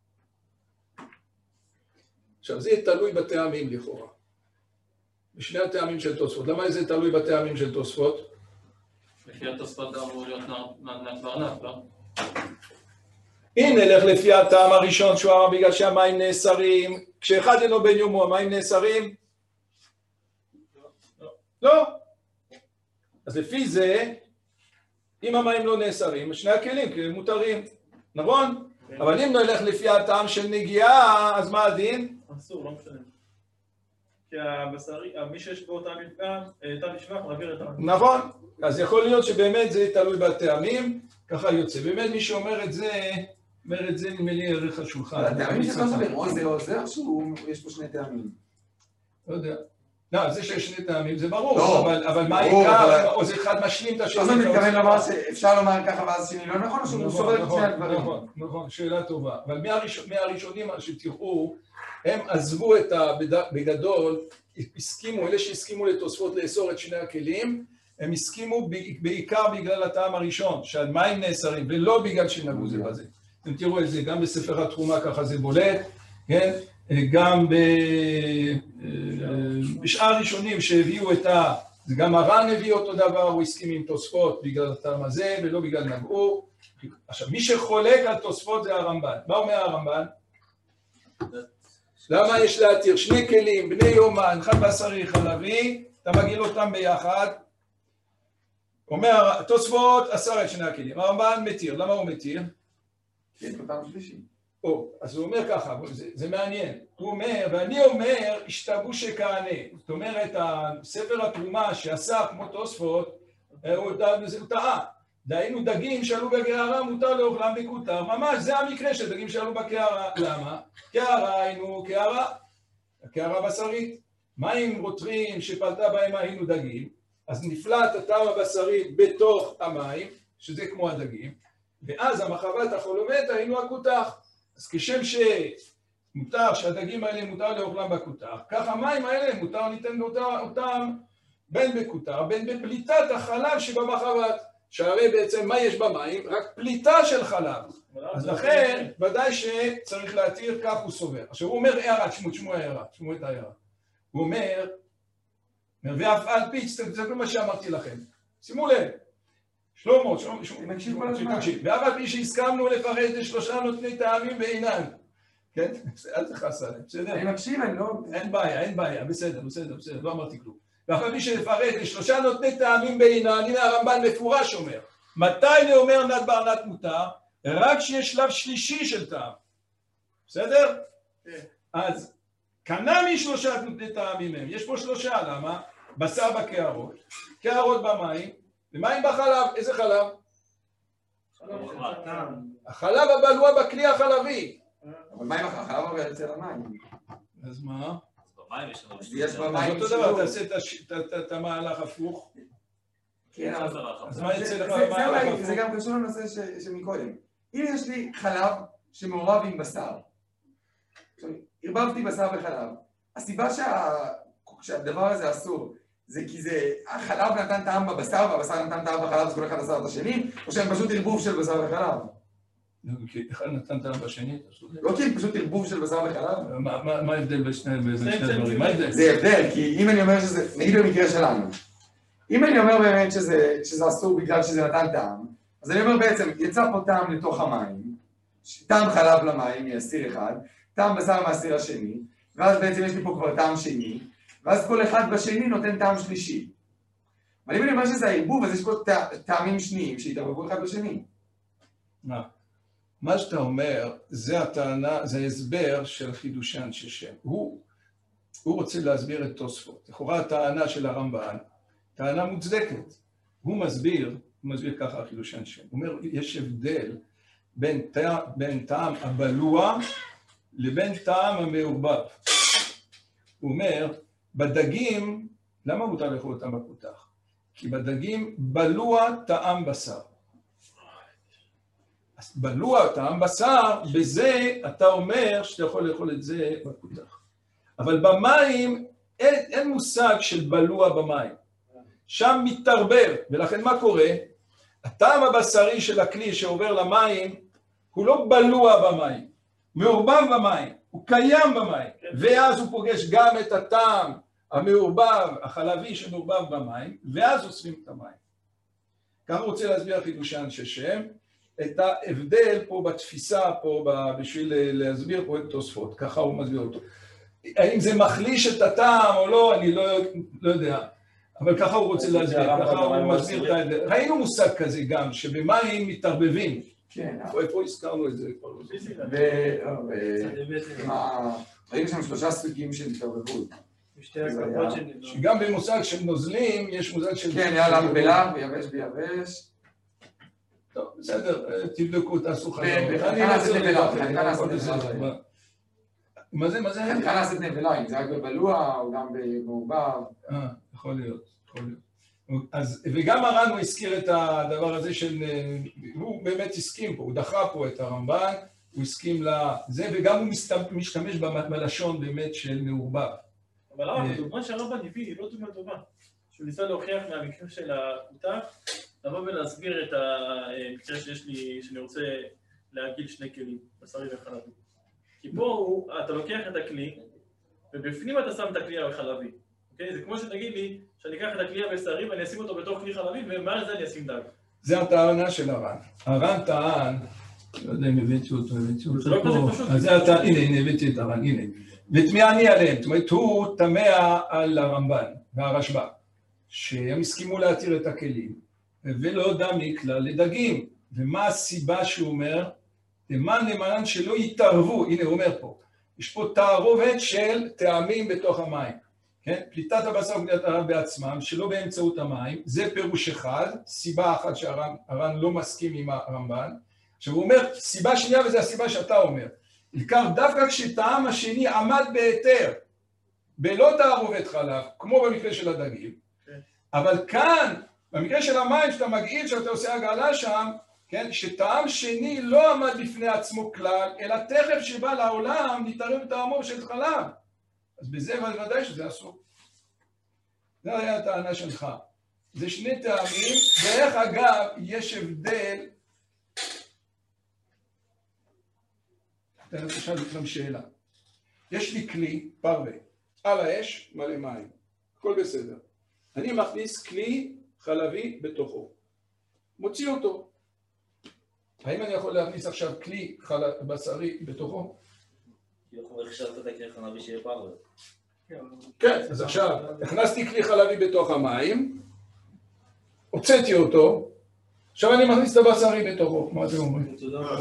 עכשיו, זה תלוי בטעמים לכאורה. בשני הטעמים של תוספות. למה זה תלוי בטעמים של תוספות? לפי התוספות זה אמור להיות נט, לא? אם נלך לפי הטעם הראשון שהוא אמר בגלל שהמים נאסרים, כשאחד אינו בן יומו, המים נאסרים? לא. אז לפי זה, אם המים לא נאסרים, שני הכלים מותרים, נכון? אבל אם נלך לפי הטעם של נגיעה, אז מה הדין? אסור, לא משנה. כי הבשרי, מי שיש בו טעם לשבח, מעביר את הטעם. נכון. אז יכול להיות שבאמת זה תלוי בטעמים, ככה יוצא. באמת מי שאומר את זה, נדמה לי ערך השולחן. הטעמים שאתה מדבר, או זה או זה, או שיש פה שני טעמים? לא יודע. לא, זה שיש שני טעמים זה ברור, אבל מה העיקר, או זה אחד משלים את השני. אז אני מתכוון לומר שאפשר לומר ככה ואז שני לא נכון, או שהוא סובל את שני הדברים? נכון, שאלה טובה. אבל מהראשונים שתראו, הם עזבו את בגדול, הסכימו, אלה שהסכימו לתוספות לאסור את שני הכלים, הם הסכימו בעיקר בגלל הטעם הראשון, שהמים נאסרים, ולא בגלל שנגעו זה בזה. אתם תראו את זה, גם בספר התרומה ככה זה בולט, כן? גם בשאר הראשונים שהביאו זה גם הר"ן הביא אותו דבר, הוא הסכים עם תוספות בגלל הטעם הזה, ולא בגלל נגעו. עכשיו, מי שחולק על תוספות זה הרמב"ן. מה אומר הרמב"ן? למה יש להתיר שני כלים, בני יומן, אחד בשרי, חלבי, אתה מגיל אותם ביחד, אומר, תוספות אסר את שני הכלים, הרמב"ן מתיר, למה הוא מתיר? יש פה טעם שלישי. אז הוא אומר ככה, זה מעניין, הוא אומר, ואני אומר, השתבו שכענה, זאת אומרת, ספר התרומה שעשה כמו תוספות, הוא טעה, דהיינו דגים שעלו בקערה מותר לאוכלם בכותר, ממש זה המקרה של דגים שעלו בקערה, למה? קערה היינו קערה בשרית, מים רותרים שפלטה בהם היינו דגים, אז נפלט הטעם הבשרי בתוך המים, שזה כמו הדגים, ואז המחבת החולמת היינו הכותח. אז כשם שמותר שהדגים האלה מותר לאוכלם בכותח, כך המים האלה מותר ניתן אותם בין בכותר, בין בפליטת החלב שבמחבת, שהרי בעצם מה יש במים? רק פליטה של חלב. אז לכן ודאי שצריך להתיר, כך הוא סובר. עכשיו הוא אומר הערה, תשמעו את ההערה. הוא אומר, ואף על פי, תסתכלו מה שאמרתי לכם, שימו לב, שלמה, תקשיב, ואף על פי שהסכמנו לפרט לשלושה נותני טעמים בעינן, כן? אל תכעס עליהם, בסדר? אני מקשיב, אני לא... אין בעיה, בסדר, לא אמרתי כלום. ואף על פי שלפרט לשלושה נותני טעמים בעינן, הנה הרמב"ן מפורש אומר, מתי לאומר נת בר נת מותר? רק שיש שלב שלישי של טעם, בסדר? אז קנה משלושה נותני טעמים הם, יש פה שלושה, למה? בשר בקערות, קערות במים, ומים בחלב, איזה חלב? החלב הבלוע בכלי החלבי. אבל מים החלב עובר אצל המים. אז מה? יש במים אותו דבר, תעשה את המהלך הפוך. כן, אז מה יצא לך במהלך הפוך? זה גם קשור לנושא שמקודם. אם יש לי חלב שמעורב עם בשר, ערבבתי בשר בחלב, הסיבה שהדבר הזה אסור, זה כי החלב נתן טעם בבשר והבשר נתן טעם בחלב, אז כל אחד עשה את השני, או שהם פשוט ערבוב של בשר וחלב? כי אחד נתן טעם בשני? לא, כי פשוט ערבוב של בשר וחלב. מה ההבדל בין שני דברים? מה ההבדל? זה הבדל, כי אם אני אומר שזה, נגיד במקרה שלנו, אם אני אומר באמת שזה אסור בגלל שזה נתן טעם, אז אני אומר בעצם, יצא פה טעם לתוך המים, טעם חלב למים מאסיר אחד, טעם בשר מאסיר השני, ואז בעצם יש לי פה כבר טעם שני, ואז כל אחד בשני נותן טעם שלישי. אבל אם אני אומר שזה הערבוב, אז יש פה טעמים שניים שהתערבבו אחד בשני. מה שאתה אומר, זה הטענה, זה ההסבר של חידושן ששם. הוא רוצה להסביר את תוספות. לכאורה הטענה של הרמב"ן, טענה מוצדקת. הוא מסביר ככה חידושן שם. הוא אומר, יש הבדל בין טעם הבלוע לבין טעם המעורבב. הוא אומר, בדגים, למה מותר לאכול אותם בכותח? כי בדגים בלוע טעם בשר. אז בלוע, טעם בשר, בזה אתה אומר שאתה יכול לאכול את זה בקודח. אבל במים אין מושג של בלוע במים. שם מתערבב, ולכן מה קורה? הטעם הבשרי של הכלי שעובר למים, הוא לא בלוע במים, מעורבב במים, הוא קיים במים, ואז הוא פוגש גם את הטעם המעורבב, החלבי שמעורבב במים, ואז אוספים את המים. ככה הוא רוצה להסביר חידושי אנשי שם, את ההבדל פה בתפיסה, פה בשביל להסביר פה את תוספות, ככה הוא מסביר אותו. האם זה מחליש את הטעם או לא, אני לא יודע, אבל ככה הוא רוצה להסביר, ככה הוא מסביר את ההבדל. ראינו מושג כזה גם, שבמים מתערבבים. כן. איפה הזכרנו את זה? ראינו שם 3 סוגים של התערבבות. שגם במושג של נוזלים, יש מושג של... כן, היה לנו בלע, ביבש ביבש. טוב, בסדר, תבדקו, תעשו חלום. מה זה? חלקה נעשית נבלה, אם זה רק בבלוע או גם במעורבב. יכול להיות. אז, וגם הר"ן הוא הזכיר את הדבר הזה של... הוא באמת הסכים פה, הוא דחה פה את הרמב"ן, הוא הסכים לזה, וגם הוא משתמש בלשון באמת של מעורבב. אבל הדוגמה שהרמב"ן הביא היא לא דוגמה טובה. שהוא ניסה להוכיח מהמקרה של הכותב, לבוא ולהסביר את המקרה שאני רוצה להגיל 2 כלים, בשרי וחלבי. כי פה אתה לוקח את הכלי, ובפנים אתה שם את הכלי החלבי. זה כמו שתגיד לי, שאני אקח את הכלי הבשרי ואני אשים אותו בתוך כלי חלבי, ומעל זה אני אשים דג. זה הטענה של הר"ן. הר"ן טען, לא יודע אם הבאתי אותו פה. אז זה הטען, הנה, הבאתי את הר"ן, הנה. ותמיעני עליהם, זאת אומרת, הוא תמה על הרמב"ן והרשב"א, שהם הסכימו להתיר את הכלים, ולא דמי כלל לדגים. ומה הסיבה שהוא אומר? למען נאמנן שלא יתערבו, הנה הוא אומר פה, יש פה תערובת של טעמים בתוך המים, כן? פליטת הבשר ופליטת הר"ן בעצמם, שלא באמצעות המים, זה פירוש אחד, סיבה אחת שהר"ן לא מסכים עם הרמב"ן. עכשיו הוא אומר, סיבה שנייה, וזה הסיבה שאתה אומר, עיקר דווקא כשטעם השני עמד בהיתר, בלא תערובת חלב, כמו במקרה של הדגים, אבל כאן, במקרה של המים, שאתה מגעיל, שאתה עושה הגעלה שם, כן, שטעם שני לא עמד בפני עצמו כלל, אלא תכף שבא לעולם להתערב בטעמו של חלב. אז בזה ודאי שזה אסור. זה היה הטענה שלך. זה 2 טעמים, דרך אגב, יש הבדל. אני אשאל לכם שאלה. יש לי כלי, פרווה, על האש, מלא מים. הכל בסדר. אני מכניס כלי חלבי בתוכו. מוציא אותו. האם אני יכול להכניס עכשיו כלי בשרי בתוכו? יכול לחשבת את הכלי חלבי שיהיה פרווה. כן, אז עכשיו, הכנסתי כלי חלבי בתוך המים, הוצאתי אותו, עכשיו אני מכניס את הבשרי בתוכו. מה אתם אומרים?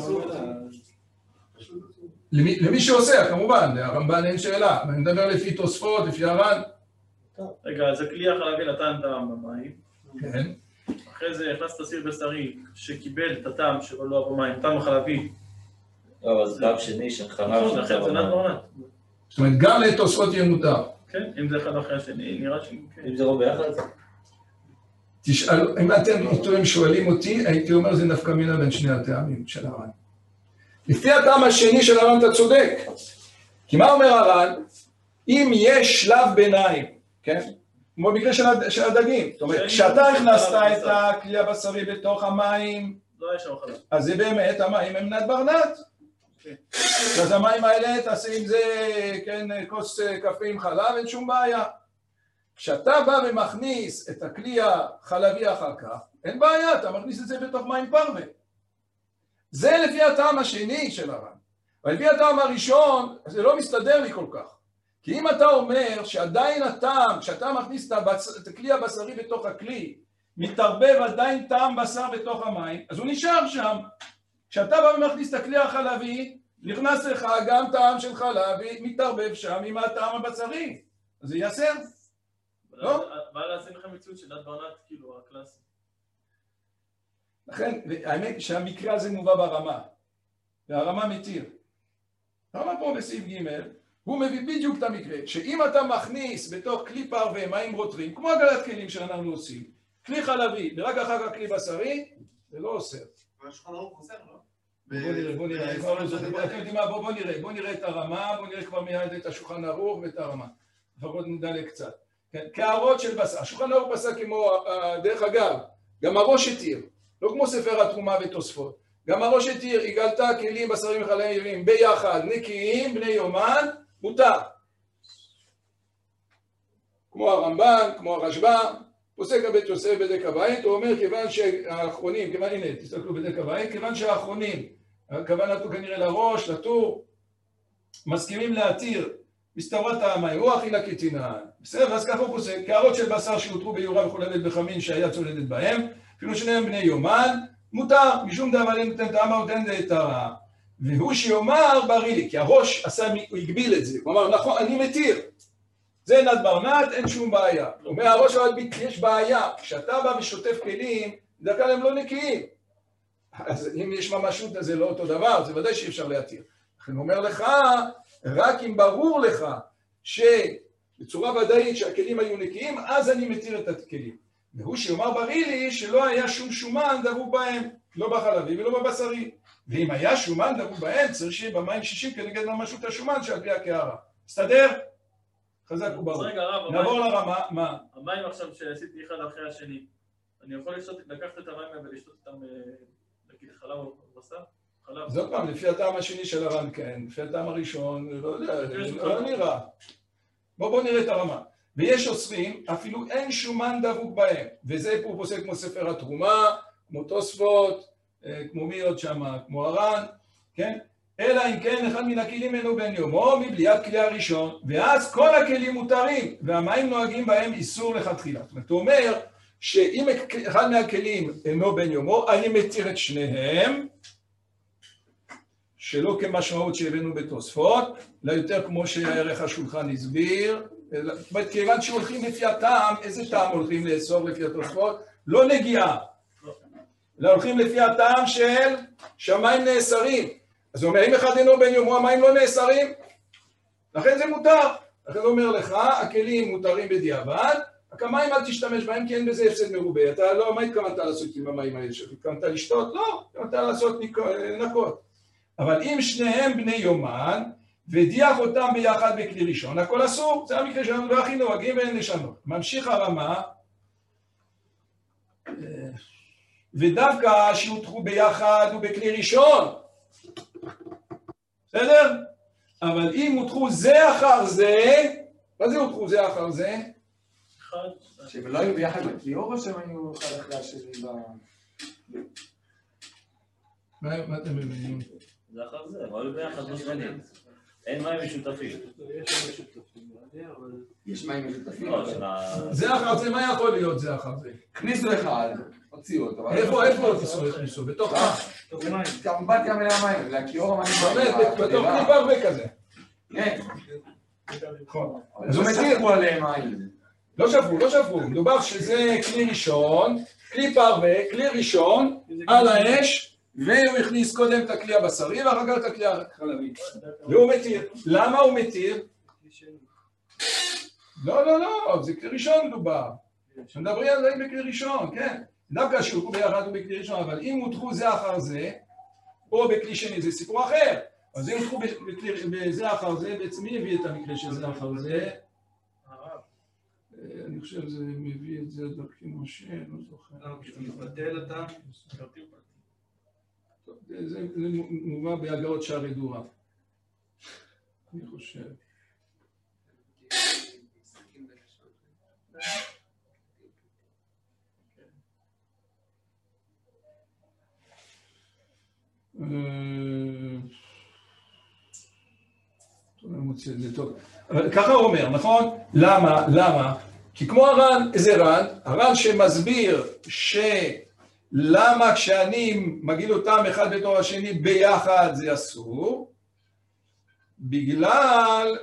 למי שעושה, כמובן, הרמב"ן אין שאלה, אני מדבר לפי תוספות, לפי הר"ן. רגע, אז הכלי החלבי נתן טעם במים. כן. אחרי זה הכנסת סיר בשרי שקיבל את הטעם שלו לא במים, טעם החלבי. לא, אז טעם שני של חלב של אחרי זה נת בעונת. זאת אומרת, גם לתוספות יהיה מותר. כן, אם זה אחד אחרי השני, נראה ש... אם זה לא ביחד? תשאלו, אם אתם שואלים אותי, הייתי אומר זה נפקא מינה בין 2 הטעמים של הר"ן. לפי הטעם השני של הר"ן אתה צודק. כי מה אומר הר"ן? אם יש שלב ביניים, כן? כמו במקרה של הדגים. זאת אומרת, כשאתה הכנסת את הכלי הבשרי בתוך המים, אז זה באמת, המים הם נת ברנט. אז המים האלה, תעשה עם זה, כן, כוס קפה עם חלב, אין שום בעיה. כשאתה בא ומכניס את הכלי החלבי אחר כך, אין בעיה, אתה מכניס את זה בתוך מים פרווה. זה לפי הטעם השני של הר"ן. ולפי הטעם הראשון, זה לא מסתדר לי כל כך. כי אם אתה אומר שעדיין הטעם, כשאתה מכניס את הכלי הבשרי בתוך הכלי, מתערבב עדיין טעם בשר בתוך המים, אז הוא נשאר שם. כשאתה בא ומכניס את הכלי החלבי, נכנס לך גם טעם של חלבי, מתערבב שם עם הטעם הבשרי. אז זה יעשר. לא? אבל אז אין לך מציאות של נת ברנט, כאילו, הקלאסי. לכן, האמת שהמקרה הזה מובא ברמה, והרמה מתיר. הרמה פה בסעיף ג' הוא מביא בדיוק את המקרה, שאם אתה מכניס בתוך כלי פרווה מים רותרים, כמו הגלת כלים שאנחנו עושים, כלי חלבי ורק אחר כך כלי בשרי, זה לא אוסר. אבל שולחן ערוך אוסר, לא? בוא נראה, אתם יודעים מה, בוא נראה את הרמה, בוא נראה כבר מיד את השולחן ערוך ואת הרמה. לפחות נדלג קצת. קערות של בשר, השולחן ערוך פסק כמו, דרך אגב, גם הראש התיר, לא כמו ספר התרומה ותוספות, גם הראש התיר, עיגלת כלים, בשרים וחלבים ביחד, נקיים, בני יומן, מותר. כמו הרמב"ן, כמו הרשב"א, פוסק הבית יוסף בדק הבית, הוא אומר כיוון שהאחרונים, כיוון, הנה, תסתכלו בדק הבית, כיוון שהאחרונים, הכוונה פה כנראה לראש, לטור, מסכימים להתיר מסתרות המים, הוא אכילה כתינן. בסדר, אז ככה הוא פוסק, קערות של בשר שהותרו ביורה וחולדת בחמין שהיה צולדת בהם, אפילו שניהם בני יומן, מותר, משום דבר אין נותן טעמה או תן דהיתרה. והוא שיאמר בריא לי, כי הראש הוא הגביל את זה, הוא אמר, נכון, אני מתיר. זה נד ברנד, אין שום בעיה. הוא אומר, הראש אבל יש בעיה, כשאתה בא ושוטף כלים, בדרך כלל הם לא נקיים. אז אם יש ממשות, אז זה לא אותו דבר, זה ודאי שאי אפשר להתיר. אני אומר לך, רק אם ברור לך שבצורה ודאית שהכלים היו נקיים, אז אני מתיר את הכלים. והוא שיאמר בריא לי שלא היה שום שומן דבוק בהם, לא בחלבי ולא בבשרי. ואם היה שומן דבוק בהם, צריך שיהיה במים 60 כנגד ממשות השומן שעל פי הקערה. מסתדר? חזק וברור. נעבור לרמה, מה? המים עכשיו שעשיתי אחד אחרי השני, אני יכול לקחת את המים ולשתות אותם, נגיד חלב או בשר? זאת פעם, לפי הטעם השני של הר"ן, כן, לפי הטעם הראשון, לא יודע, לא נראה. בואו נראה את הרמה. ויש אוסרים, אפילו אין שומן דבוק בהם, וזה פה פוסק כמו ספר התרומה, כמו תוספות, כמו מי עוד שמה, כמו הר"ן, כן? אלא אם כן אחד מן הכלים אינו בן יומו מבליעת כלי הראשון, ואז כל הכלים מותרים, והמים נוהגים בהם איסור לכתחילה. זאת אומרת, הוא אומר שאם אחד מהכלים אינו בן יומו, אני מתיר את שניהם, שלא כמשמעות שהבאנו בתוספות, אלא יותר כמו שערך השולחן הסביר, כיוון שהולכים לפי הטעם, איזה טעם הולכים לאסור לפי התוספות? לא נגיעה, אלא הולכים לפי הטעם של שהמים נאסרים. אז הוא אומר, אם אחד אינו בן יומו, המים לא נאסרים, לכן זה מותר. לכן הוא אומר לך, הכלים מותרים בדיעבד, רק המים אל תשתמש בהם כי אין בזה הפסד מרובה. אתה לא, מה התכוונת לעשות עם המים האלה? התכוונת לשתות? לא, התכוונת לעשות נקות. אבל אם שניהם בני יומן, ודיח אותם ביחד בכלי ראשון, הכל אסור, זה המקרה שלנו, והכי נוהגים ואין לשנות. ממשיך הרמה, ודווקא שיותחו ביחד ובכלי ראשון, בסדר? אבל אם הותחו זה אחר זה, מה זה הותחו זה אחר זה? שהם לא היו ביחד בכלי אור או שהם היו אחד אחרי השני מה אתם מבינים? זה אחר זה, אבל ביחד משתנים. אין מים משותפים. יש מים משותפים. זה אחר זה, מה יכול להיות זה אחר זה? הכניסו אחד, הוציאו אותו. איפה הכניסו? בתוך מה? כמובן גם אלה המים, זה הכיור המים. באמת, בתוך כלי פרווה כזה. כן. אז הוא מתיר. עליהם מים. לא שפרו, מדובר שזה כלי ראשון, כלי פרווה, כלי ראשון, על האש, והוא הכניס קודם את הכלי הבשרי ואחר כך את הכלי החלבי. והוא מתיר. למה הוא מתיר? לא, זה כלי ראשון מדובר. מדברים על זה בכלי ראשון, כן. דווקא שהותחו ביחד הוא בכלי ראשון, אבל אם הותחו זה אחר זה, או בכלי שני, זה סיפור אחר. אז אם הותחו בזה אחר זה, בעצם מי הביא את המקרה של זה אחר זה? אני חושב שזה מביא את זה דרכי משה, לא זוכר. מתבטל אתה? זה מובא בהגאות שערי דורה. אני חושב. אבל ככה הוא אומר, נכון? למה? כי כמו הר"ן, איזה ר"ן? הר"ן שמסביר למה כשאני מגיל אותם אחד בתור השני ביחד זה אסור? בגלל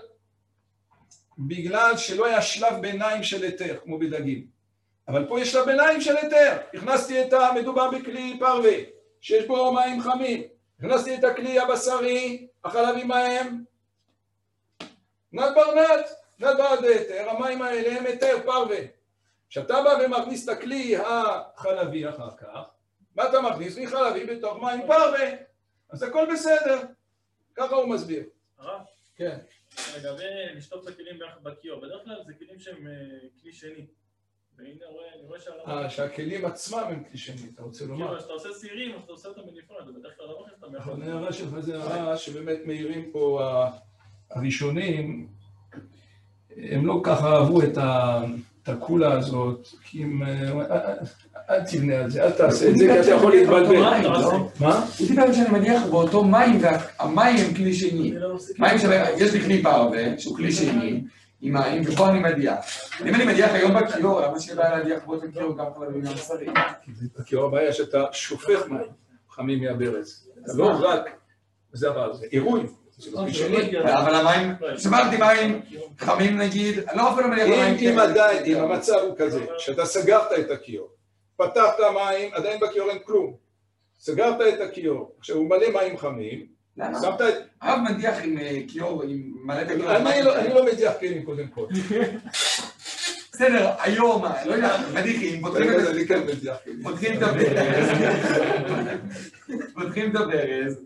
שלא היה שלב ביניים של היתר, כמו בדגים. אבל פה יש שלב ביניים של היתר. הכנסתי את המדובר בכלי פרווה, שיש בו מים חמים. הכנסתי את הכלי הבשרי, החלבי מים. נד ברנד היתר, המים האלה הם היתר פרווה. כשאתה בא ומכניס את הכלי החלבי אחר כך, מה אתה מכניס? חלבי בתוך מים פרווה. אז הכל בסדר. ככה הוא מסביר. הרב? כן. לגבי לשטוף את הכלים ביחד בכיור, בדרך כלל זה כלים שהם כלי שני. והנה אני רואה שהרב... שהכלים עצמם הם כלי שני, אתה רוצה לומר? כאילו, כשאתה עושה סירים, אז אתה עושה אותם בנפרד, ובדרך כלל לא מכניס אותם ביחד. ההערה שלך זה הערה שבאמת מעירים פה הראשונים, הם לא ככה אהבו את הקולה הזאת, כי הם... אל תבנה על זה, אל תעשה את זה, כי אתה יכול להתבלבל. מה? הוא דיבר שאני מניח באותו מים, והמים הם כלי שני. מים יש לי כלי פרווה, שהוא כלי שני, עם מים, ופה אני מדיח. אם אני מדיח היום בכיור, למה שיהיה בעיה להדיח באותו כיור גם חלבים גם בשרים? בכיור הבעיה שאתה שופך מים חמים מהברז. אתה לא רק, זה הרע, זה עירוי. אבל המים, שמרתי מים חמים נגיד, לא אפילו מניח מים. אם עדיין, אם המצב הוא כזה, שאתה סגרת את הכיור, פתחת מים, עדיין בכיור אין כלום. סגרת את הכיור, עכשיו הוא מלא מים חמים, למה? שמת את... הרב מדיח עם כיור, עם מלא בכיור. אני לא מדיח כלים קודם כל. בסדר, היום, לא יודע, מדיחים, פותחים את הברז, פותחים את הברז,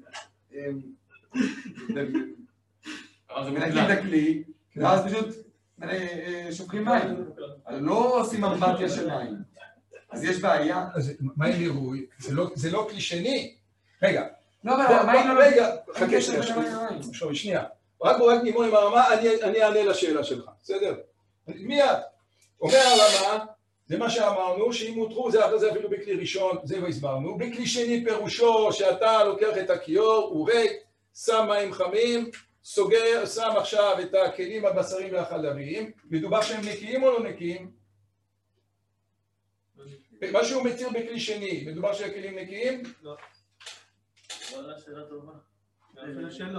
מנקים את הכלי, ואז פשוט שופכים מים, לא עושים אמבטיה של מים, אז יש בעיה. מים עירוי, זה לא כלי שני. רגע, חכה שנייה, רק נימו עם הרמה, אני אענה לשאלה שלך, בסדר? מיד, אומר הרמה, זה מה שאמרנו, שאם הותרו, זה אפילו בכלי ראשון, זה לא הסברנו, בכלי שני פירושו שאתה לוקח את הכיור, הוא ריק, שם מים חמים, סוגר, שם עכשיו את הכלים הבשרים והחלביים, מדובר שהם נקיים או לא נקיים? מה שהוא מתיר בכלי שני, מדובר שהכלים נקיים? לא. וואלה, שאלה טובה. אפילו שלא.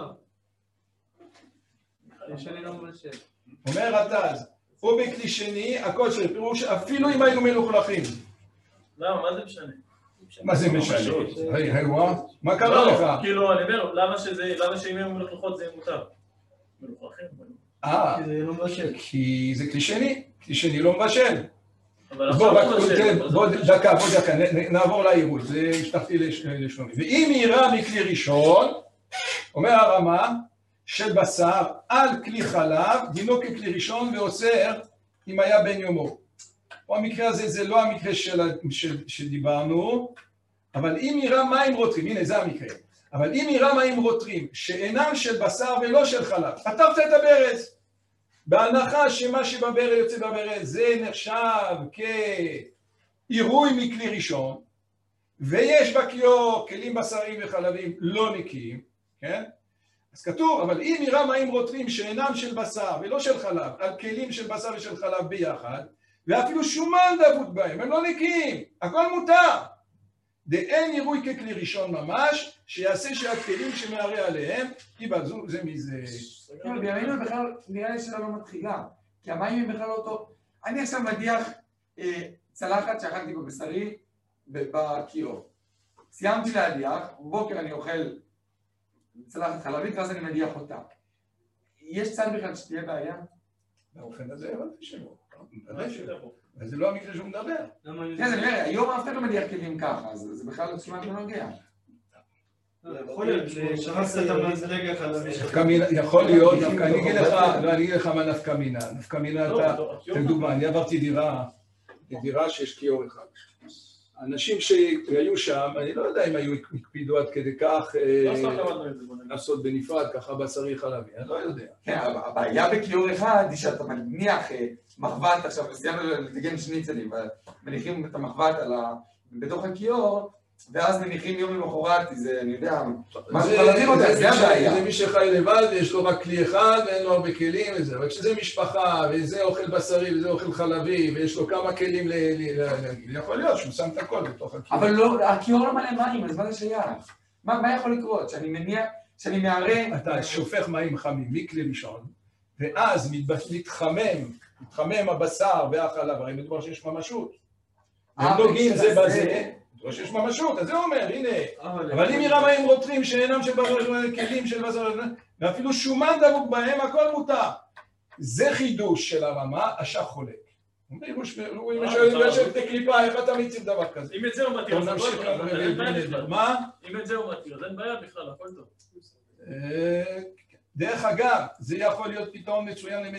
שאני לא מבשל. אומר התז, או בכלי שני, הכל של פירוש, אפילו אם היינו מלוכלכים. לא, מה זה משנה? מה זה משנה? היי, מה קרה לך? כאילו, אני אומר, למה שאם הם מלוכלכות זה מותר? מלוכלכים? כי זה כלי שני, כלי שני לא מבשל. בוא דקה, נעבור לעירוי, זה השתפתי לשלומי. ואם יראה מכלי ראשון, אומר הרמה, של בשר על כלי חלב, דינו ככלי ראשון ואוסר אם היה בן יומו. או המקרה הזה זה לא המקרה שדיברנו, אבל אם יראה מים רותרים, הנה זה המקרה, אבל אם יראה מים רותרים שאינם של בשר ולא של חלב, פתחת את הברז, בהנחה שמה שבברז יוצא בברז זה נחשב כעירוי מכלי ראשון, ויש בכיור כלים בשרים וחלבים לא נקיים, כן? אז כתוב, אבל אם יראה מים רותרים שאינם של בשר ולא של חלב, על כלים של בשר ושל חלב ביחד, ואפילו שומן דבוק בהם, הם לא נקיים, הכל מותר. דאין עירוי ככלי ראשון ממש, שיעשה שהכלים שמערה עליהם, ייבזו זה מזה. בימינו בכלל נראה לי שלא מתחילה, כי המים הם בכלל לא טוב. אני עכשיו מדיח צלחת שאכלתי בבשרי בכיור. סיימתי להדיח, בבוקר אני אוכל צלחת חלבית ואז אני מדיח אותה. יש צד בכלל שתהיה בעיה? באופן הזה הבנתי שלא. אבל זה לא המקרה שהוא מדבר. כן, זה נראה, היום אף אחד לא מדיח כלים ככה, אז זה בכלל לא כמעט לא נוגע. יכול להיות, שרצת את המזלג החלבי. יכול להיות, אני אגיד לך מה נפקא מינה. נפקא מינה, תדוגמה, אני עברתי דירה שיש כיור אחד. האנשים שהיו שם, אני לא יודע אם היו הקפידו עד כדי כך לעשות בנפרד, ככה בשרי חלבי, אני לא יודע. כן, הבעיה בכיור אחד היא שאתה מניח מחבת, עכשיו סיימנו לטגן שניצלים, מניחים את המחבת בתוך הכיור, ואז מניחים יום למחרת, זה, אני יודע, משהו חלבים אותה, זה הבעיה. זה מי שחי לבד ויש לו רק כלי אחד ואין לו הרבה כלים וזה, אבל כשזה משפחה וזה אוכל בשרי וזה אוכל חלבי ויש לו כמה כלים יכול להיות שהוא שם את הכל בתוך הכיור. אבל לא, הכיור לא מלא מים, אז מה זה שייך? מה יכול לקרות? שאני מערה... אתה שופך מים חמים מכלי ראשון ואז מתחמם הבשר והחלב, הרי מדובר שיש ממשות. הם נוגעים זה בזה. לא שיש ממשות, אז זה אומר, הנה, אבל אם יראה מים רותרים שאינם של כלים של בשר, ואפילו שומן דבוק בהם, הכל מותר. זה חידוש של הרמה, השח חולק. אם הוא יושב בקליפה, איך אתה מציב דבר כזה? אם את זה הוא מתיר, אז אין בעיה בכלל. מה? אם את זה הוא מתיר, אז אין בעיה בכלל, הכל טוב. דרך אגב, זה יכול להיות פתרון מצוין